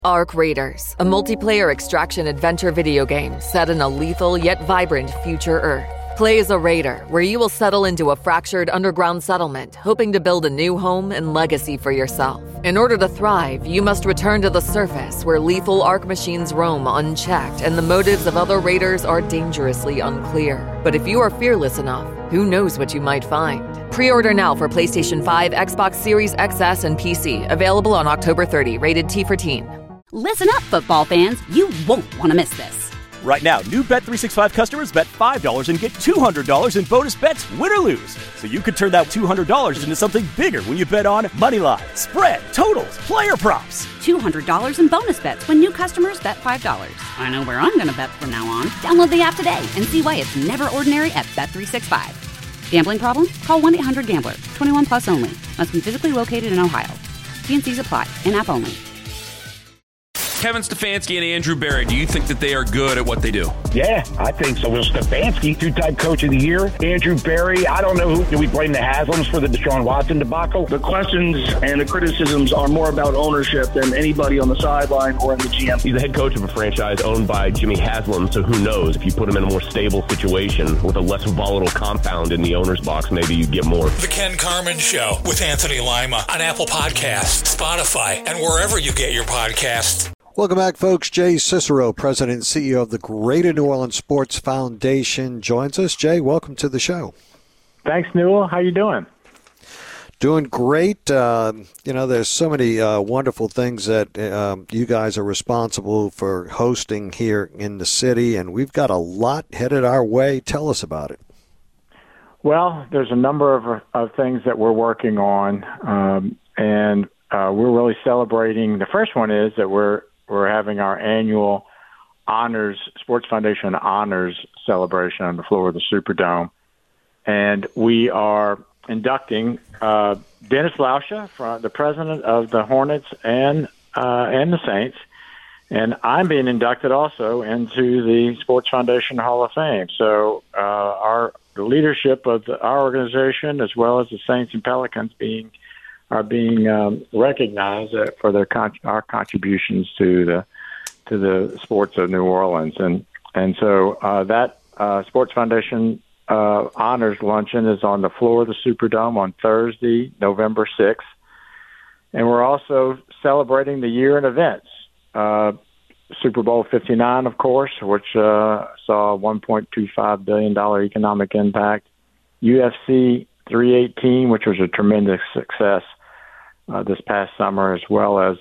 Ark Raiders, a multiplayer extraction adventure video game set in a lethal yet vibrant future Earth. Play as a raider, where you will settle into a fractured underground settlement, hoping to build a new home and legacy for yourself. In order to thrive, you must return to the surface, where lethal Ark machines roam unchecked, and the motives of other raiders are dangerously unclear. But if you are fearless enough, who knows what you might find? Pre-order now for PlayStation 5, Xbox Series XS, and PC. Available on October 30. Rated T for Teen. Listen up, football fans. You won't want to miss this. Right now, new Bet365 customers bet $5 and get $200 in bonus bets, win or lose. So you could turn that $200 into something bigger when you bet on moneyline, spread, totals, player props. $200 in bonus bets when new customers bet $5. I know where I'm going to bet from now on. Download the app today and see why it's never ordinary at Bet365. Gambling problem? Call 1-800-GAMBLER. 21 plus only. Must be physically located in Ohio. T&Cs apply. In-app only. Kevin Stefanski and Andrew Berry, do you think that they are good at what they do? Yeah, I think so. Will Stefanski, two-time coach of the year. Andrew Berry, I don't know who. Do we blame the Haslams for the Deshaun Watson debacle? The questions and the criticisms are more about ownership than anybody on the sideline or in the GM. He's the head coach of a franchise owned by Jimmy Haslam, so who knows? If you put him in a more stable situation with a less volatile compound in the owner's box, maybe you get more. The Ken Carman Show with Anthony Lima on Apple Podcasts, Spotify, and wherever you get your podcasts. Welcome back, folks. Jay Cicero, President and CEO of the Greater New Orleans Sports Foundation, joins us. Jay, welcome to the show. Thanks, Newell. How you doing? Doing great. There's so many wonderful things that you guys are responsible for hosting here in the city, and we've got a lot headed our way. Tell us about it. Well, there's a number of things that we're working on, and we're really celebrating. The first one is that we're having our annual Sports Foundation Honors celebration on the floor of the Superdome. And we are inducting Dennis Lauscha, the president of the Hornets and the Saints. And I'm being inducted also into the Sports Foundation Hall of Fame. So the leadership of our organization, as well as the Saints and Pelicans, are being recognized for our contributions to the sports of New Orleans, and so that Sports Foundation Honors Luncheon is on the floor of the Superdome on Thursday, November 6th, and we're also celebrating the year in events. Super Bowl 59, of course, which saw a $1.25 billion economic impact. UFC 318, which was a tremendous success this past summer, as well as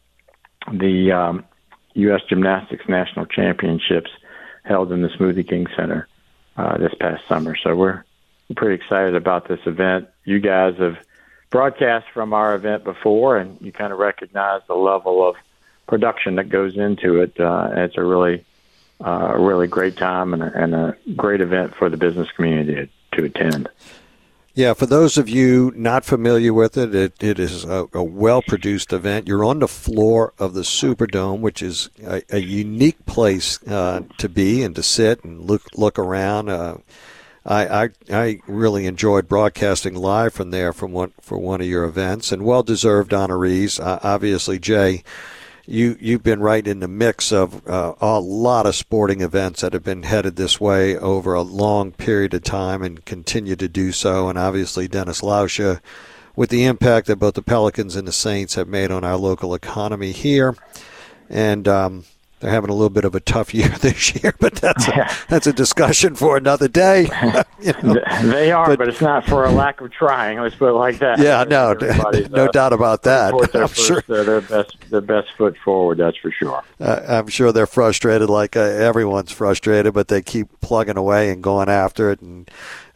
the U.S. Gymnastics National Championships held in the Smoothie King Center this past summer. So we're pretty excited about this event. You guys have broadcast from our event before, and you kind of recognize the level of production that goes into it. It's a really great time and a great event for the business community to attend. Yeah, for those of you not familiar with it, it is a well-produced event. You're on the floor of the Superdome, which is a unique place to be and to sit and look around. I really enjoyed broadcasting live from there for one of your events, and well-deserved honorees. Obviously, Jay, you've been right in the mix of a lot of sporting events that have been headed this way over a long period of time and continue to do so. And obviously Dennis Lauscha, with the impact that both the Pelicans and the Saints have made on our local economy here. And they're having a little bit of a tough year this year, but that's a discussion for another day. They are, but it's not for a lack of trying. Let's put it like that. Yeah, no doubt about that. I'm sure their best foot forward. That's for sure. I'm sure they're frustrated, like everyone's frustrated, but they keep plugging away and going after it, and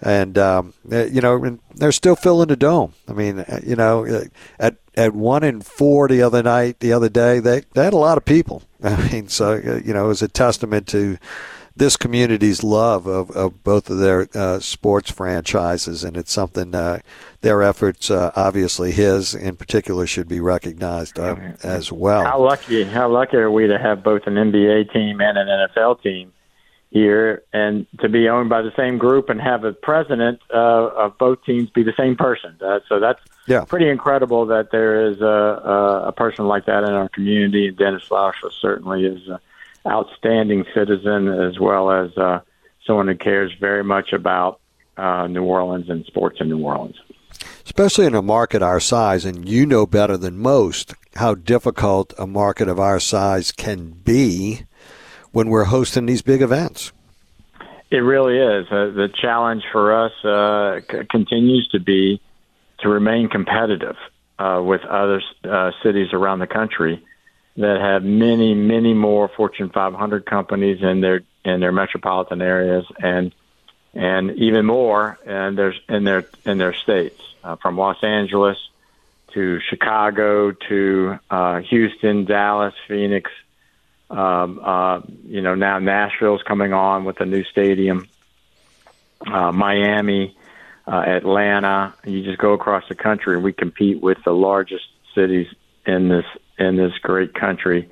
they're still filling the dome. I mean, at 1-4 the other day, they had a lot of people. I mean, so, it was a testament to this community's love of both of their sports franchises, and it's something their efforts, obviously his in particular, should be recognized as well. How lucky are we to have both an NBA team and an NFL team here, and to be owned by the same group and have a president of both teams be the same person. So pretty incredible that there is a person like that in our community. And Dennis Lauscha certainly is an outstanding citizen, as well as someone who cares very much about New Orleans and sports in New Orleans. Especially in a market our size, and you know better than most how difficult a market of our size can be when we're hosting these big events. It really is. The challenge for us continues to be to remain competitive with other cities around the country that have many, many more Fortune 500 companies in their metropolitan areas, and even more in their states, from Los Angeles to Chicago to Houston, Dallas, Phoenix. Now Nashville's coming on with a new stadium. Miami, Atlanta. You just go across the country, and we compete with the largest cities in this great country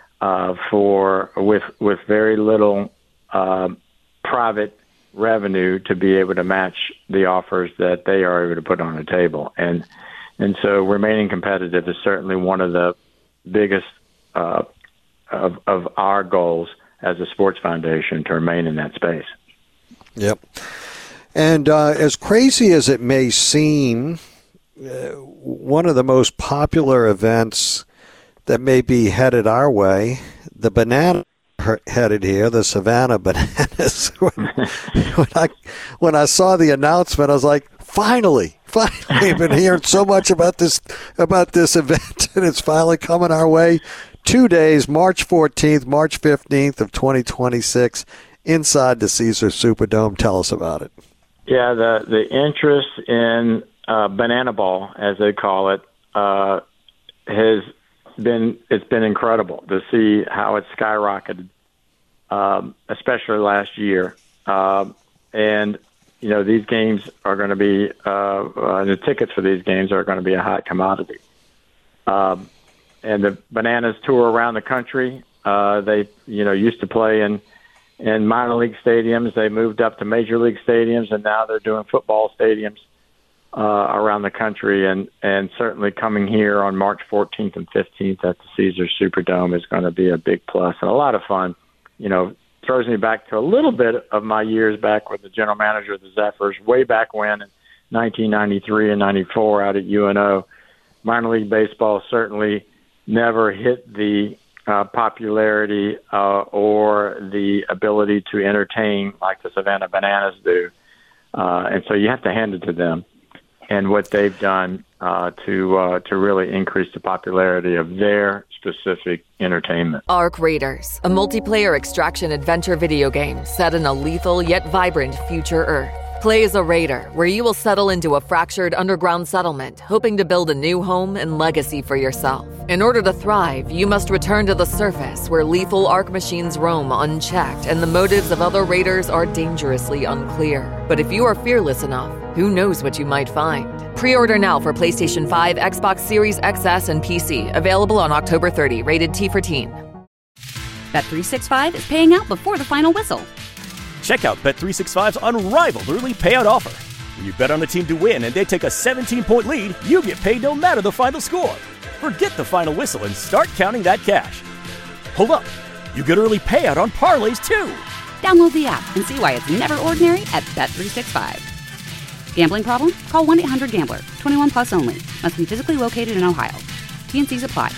with very little private revenue to be able to match the offers that they are able to put on the table. And so remaining competitive is certainly one of the biggest of our goals as a sports foundation, to remain in that space. Yep. And as crazy as it may seem, one of the most popular events that may be headed our way, the Banana headed here, the Savannah Bananas. When I saw the announcement, I was like, finally, I've been hearing so much about this event, and it's finally coming our way. 2 days, March 14th, March 15th of 2026, inside the Caesars Superdome. Tell us about it. Yeah, the interest in Banana Ball, as they call it, has been incredible to see how it's skyrocketed, especially last year. And these games are going to be the tickets for these games are going to be a hot commodity. And the Bananas tour around the country. They used to play in minor league stadiums. They moved up to major league stadiums, and now they're doing football stadiums around the country. And certainly coming here on March 14th and 15th at the Caesars Superdome is going to be a big plus and a lot of fun. Throws me back to a little bit of my years back with the general manager of the Zephyrs, way back when in 1993 and 94 out at UNO. Minor league baseball certainly never hit the popularity or the ability to entertain like the Savannah Bananas do. And so you have to hand it to them and what they've done to really increase the popularity of their specific entertainment. Arc Raiders, a multiplayer extraction adventure video game set in a lethal yet vibrant future Earth. Play as a raider, where you will settle into a fractured underground settlement, hoping to build a new home and legacy for yourself. In order to thrive, you must return to the surface, where lethal Arc machines roam unchecked, and the motives of other raiders are dangerously unclear. But if you are fearless enough, who knows what you might find? Pre-order now for PlayStation 5, Xbox Series XS, and PC. Available on October 30. Rated T for Teen. Bet365 is paying out before the final whistle. Check out Bet365's unrivaled early payout offer. When you bet on a team to win and they take a 17-point lead, you get paid no matter the final score. Forget the final whistle and start counting that cash. Hold up. You get early payout on parlays, too. Download the app and see why it's never ordinary at Bet365. Gambling problem? Call 1-800-GAMBLER. 21 plus only. Must be physically located in Ohio. T&Cs apply.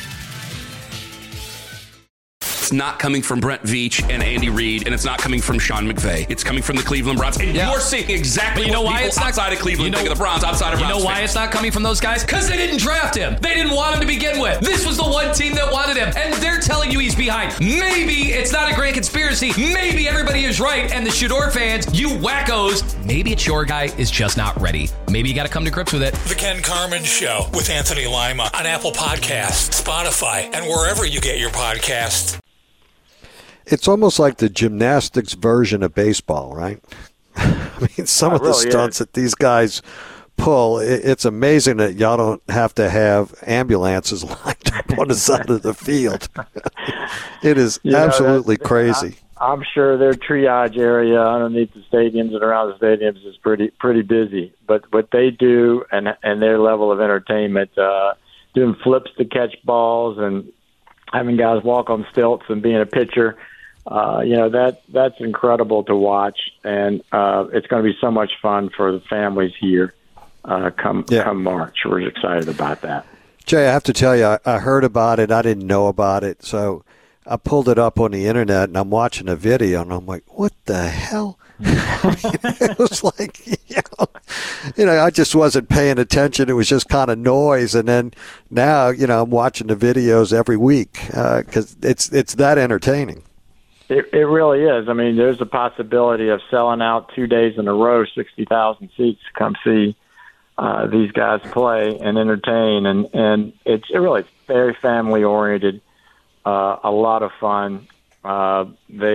It's not coming from Brent Veach and Andy Reid, and it's not coming from Sean McVay. It's coming from the Cleveland Browns. And you're seeing exactly what people outside of Cleveland think of the Browns, outside of Browns. You know why it's not coming from those guys? Because they didn't draft him. They didn't want him to begin with. This was the one team that wanted him, and they're telling you he's behind. Maybe it's not a great conspiracy. Maybe everybody is right, and the Shador fans, you wackos, maybe it's your guy is just not ready. Maybe you got to come to grips with it. The Ken Carman Show with Anthony Lima on Apple Podcasts, Spotify, and wherever you get your podcasts. It's almost like the gymnastics version of baseball, right? I mean, some of the stunts that these guys pull, it's amazing that y'all don't have to have ambulances lined up on the side of the field. It is absolutely crazy. I'm sure their triage area underneath the stadiums and around the stadiums is pretty busy. But what they do and their level of entertainment, doing flips to catch balls and having guys walk on stilts and being a pitcher, that's incredible to watch. And it's going to be so much fun for the families here come March. We're excited about that. Jay, I have to tell you, I heard about it. I didn't know about it. So I pulled it up on the internet, and I'm watching a video, and I'm like, what the hell? It was like, I just wasn't paying attention. It was just kind of noise. And then now, I'm watching the videos every week because it's that entertaining. It really is. I mean, there's a possibility of selling out 2 days in a row, 60,000 seats to come see these guys play and entertain, and it's really very family oriented, a lot of fun. They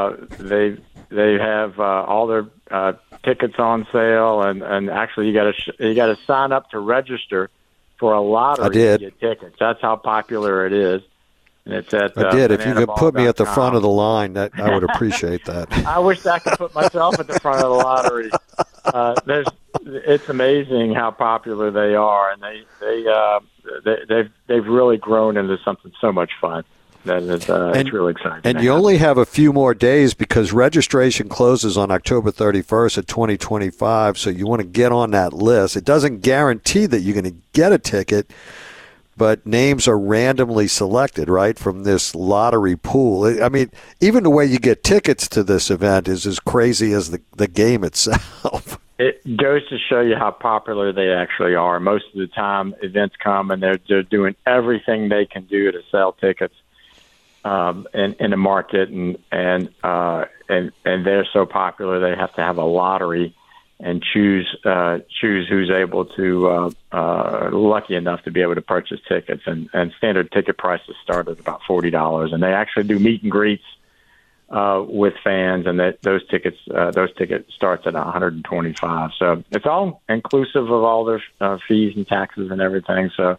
have all their tickets on sale, and actually you got to sign up to register for a lottery to get tickets. That's how popular it is. And it's at I did. If you could put me at the front of the line, that I would appreciate that. I wish I could put myself at the front of the lottery. It's amazing how popular they are, and they've really grown into something so much fun. That is, it's really exciting. And you only have a few more days because registration closes on October 31st of 2025, so you want to get on that list. It doesn't guarantee that you're going to get a ticket, but names are randomly selected, right, from this lottery pool. I mean, even the way you get tickets to this event is as crazy as the game itself. It goes to show you how popular they actually are. Most of the time, events come and they're doing everything they can do to sell tickets in the market, and they're so popular they have to have a lottery and choose who's able to lucky enough to be able to purchase tickets. And standard ticket prices start at about $40, and they actually do meet and greets with fans, and those tickets starts at $125. So it's all inclusive of all their fees and taxes and everything. So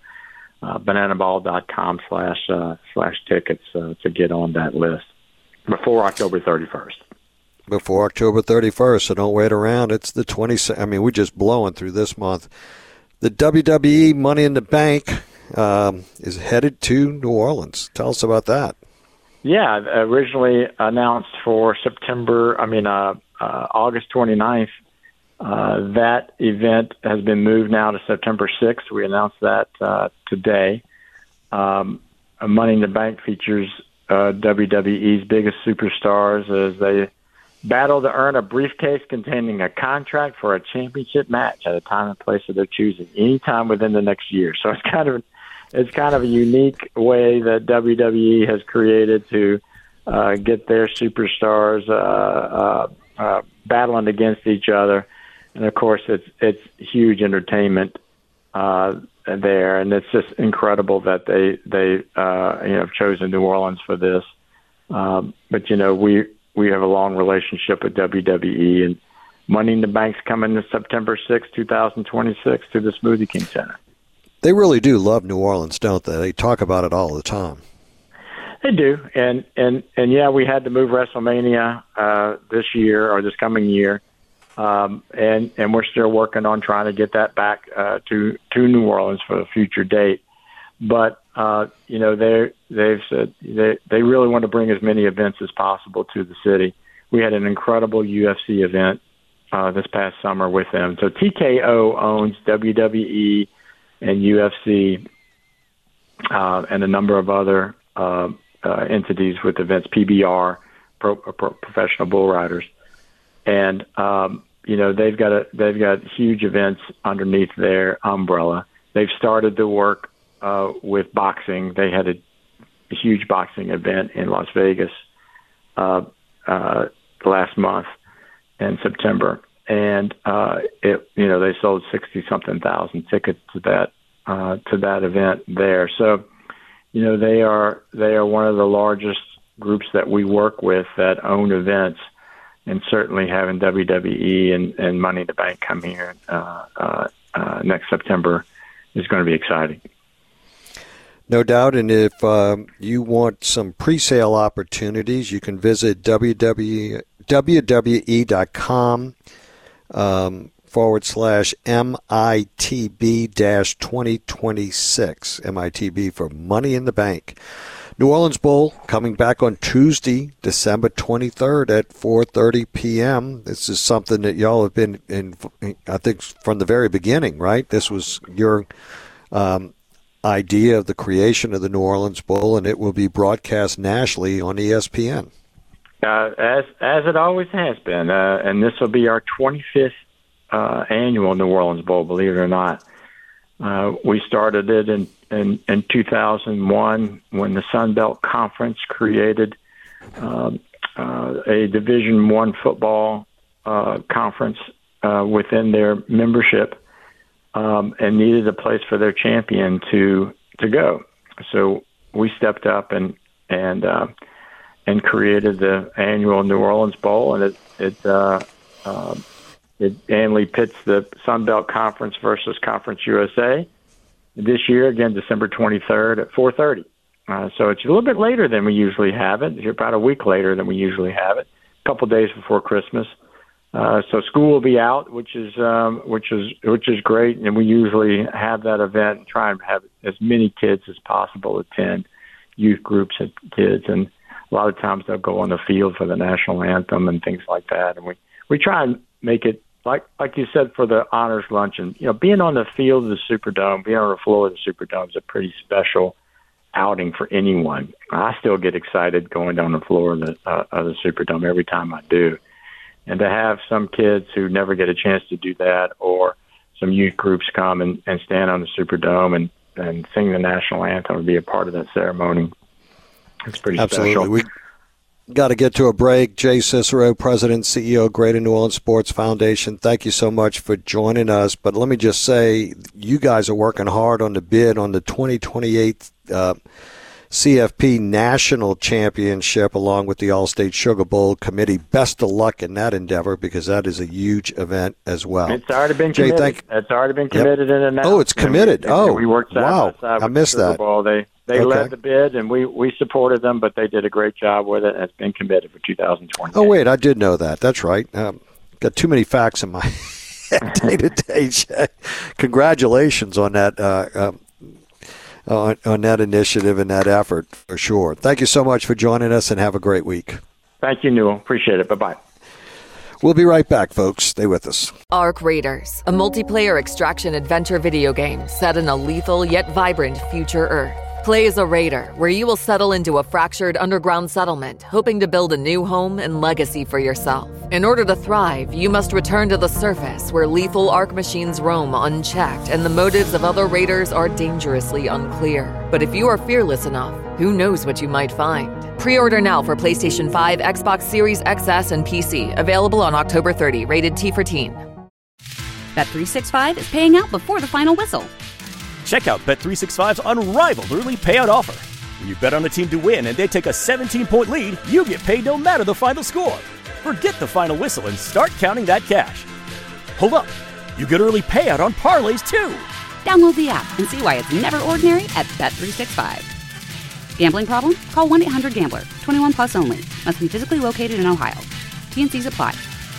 bananaball.com/tickets to get on that list before October 31st. Before October 31st, so don't wait around. It's the 20th. I mean, we're just blowing through this month. The WWE Money in the Bank is headed to New Orleans. Tell us about that. Yeah, originally announced for August 29th. That event has been moved now to September 6th. We announced that today. Money in the Bank features WWE's biggest superstars as they battle to earn a briefcase containing a contract for a championship match at a time and place of their choosing, anytime within the next year. So it's kind of a unique way that WWE has created to get their superstars battling against each other. And of course, it's huge entertainment there, and it's just incredible that they have chosen New Orleans for this. But we have a long relationship with WWE, and Money in the Bank's coming to September 6, 2026 to the Smoothie King Center. They really do love New Orleans, don't they? They talk about it all the time. They do, and yeah, we had to move WrestleMania this coming year, and we're still working on trying to get that back to New Orleans for a future date. But they've said they really want to bring as many events as possible to the city. We had an incredible UFC event this past summer with them. So TKO owns WWE and UFC and a number of other entities with events, PBR, Professional Bull Riders, and they've got huge events underneath their umbrella. They've started to work with boxing. They had a huge boxing event in Las Vegas last month in September, and they sold 60-something thousand tickets to that event there. So they are one of the largest groups that we work with that own events, and certainly having WWE and Money in the Bank come here next September is going to be exciting. No doubt. And if you want some pre-sale opportunities, you can visit WWE.com /MITB-2026. MITB for Money in the Bank. New Orleans Bowl coming back on Tuesday, December 23rd at 4:30 p.m. This is something that y'all have been in, I think, from the very beginning, right? This was your idea of the creation of the New Orleans Bowl, and it will be broadcast nationally on ESPN. As it always has been, and this will be our 25th annual New Orleans Bowl, believe it or not. We started it in 2001 when the Sun Belt Conference created a Division I football conference within their membership and needed a place for their champion to go. So we stepped up and created the annual New Orleans Bowl, and it annually pits the Sun Belt Conference versus Conference USA. This year, again, December 23rd at 4:30. So it's a little bit later than we usually have it. It's about a week later than we usually have it. A couple days before Christmas. So school will be out, which is great, and we usually have that event and try and have as many kids as possible attend, youth groups of kids, and a lot of times they'll go on the field for the national anthem and things like that. And we try and make it like you said for the honors luncheon. You know, being on the field of the Superdome, being on the floor of the Superdome is a pretty special outing for anyone. I still get excited going down the floor of the Superdome every time I do. And to have some kids who never get a chance to do that, or some youth groups come and stand on the Superdome and sing the national anthem and be a part of that ceremony, it's pretty special. We got to get to a break. Jay Cicero, President, CEO, Greater New Orleans Sports Foundation, thank you so much for joining us. But let me just say, you guys are working hard on the bid on the 2028 CFP National Championship along with the All-State Sugar Bowl Committee. Best of luck in that endeavor, because that is a huge event as well. It's already been committed. It's already been committed and announced. Oh, it's committed. We worked side by side with I missed the Sugar that. Bowl. They led the bid, and we supported them, but they did a great job with it, and it's been committed for 2020. Oh, wait, I did know that. That's right. Got too many facts in my head day-to-day. Congratulations on that on that initiative and that effort, for sure. Thank you so much for joining us, and have a great week. Thank you, Newell. Appreciate it. Bye-bye. We'll be right back, folks. Stay with us. Ark Raiders, a multiplayer extraction adventure video game set in a lethal yet vibrant future Earth. Play as a raider, where you will settle into a fractured underground settlement, hoping to build a new home and legacy for yourself. In order to thrive, you must return to the surface, where lethal Ark machines roam unchecked and the motives of other raiders are dangerously unclear. But if you are fearless enough, who knows what you might find? Pre-order now for PlayStation 5, Xbox Series XS, and PC. Available on October 30. Rated T for Teen. Bet365 is paying out before the final whistle. Check out Bet365's unrivaled early payout offer. When you bet on a team to win and they take a 17-point lead, you get paid no matter the final score. Forget the final whistle and start counting that cash. Hold up. You get early payout on parlays, too. Download the app and see why it's never ordinary at Bet365. Gambling problem? Call 1-800-GAMBLER. 21 plus only. Must be physically located in Ohio. T&Cs apply.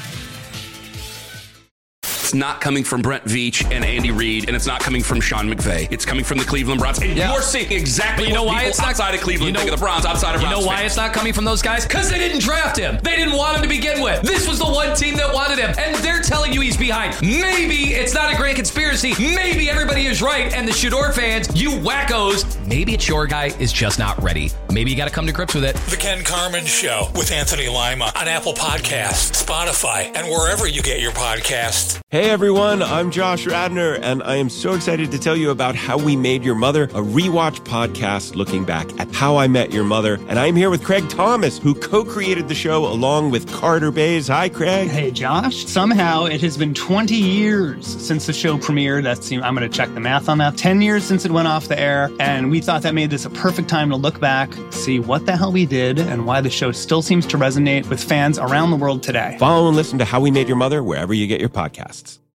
It's not coming from Brent Veach and Andy Reid, and it's not coming from Sean McVay. It's coming from the Cleveland Browns. And you're seeing exactly what people outside of Cleveland think of the Browns, outside of Browns. You know why it's not coming from those guys? Because they didn't draft him. They didn't want him to begin with. This was the one team that wanted him, and they're telling you he's behind. Maybe it's not a grand conspiracy. Maybe everybody is right, and the Shador fans, you wackos, maybe it's your guy is just not ready. Maybe you got to come to grips with it. The Ken Carman Show with Anthony Lima on Apple Podcasts, Spotify, and wherever you get your podcasts. Hey everyone, I'm Josh Radner, and I am so excited to tell you about How We Made Your Mother, a rewatch podcast looking back at How I Met Your Mother. And I'm here with Craig Thomas, who co-created the show along with Carter Bays. Hi, Craig. Hey, Josh. Somehow it has been 20 years since the show premiered. I'm going to check the math on that. 10 years since it went off the air, and we thought that made this a perfect time to look back, see what the hell we did, and why the show still seems to resonate with fans around the world today. Follow and listen to How We Made Your Mother wherever you get your podcasts.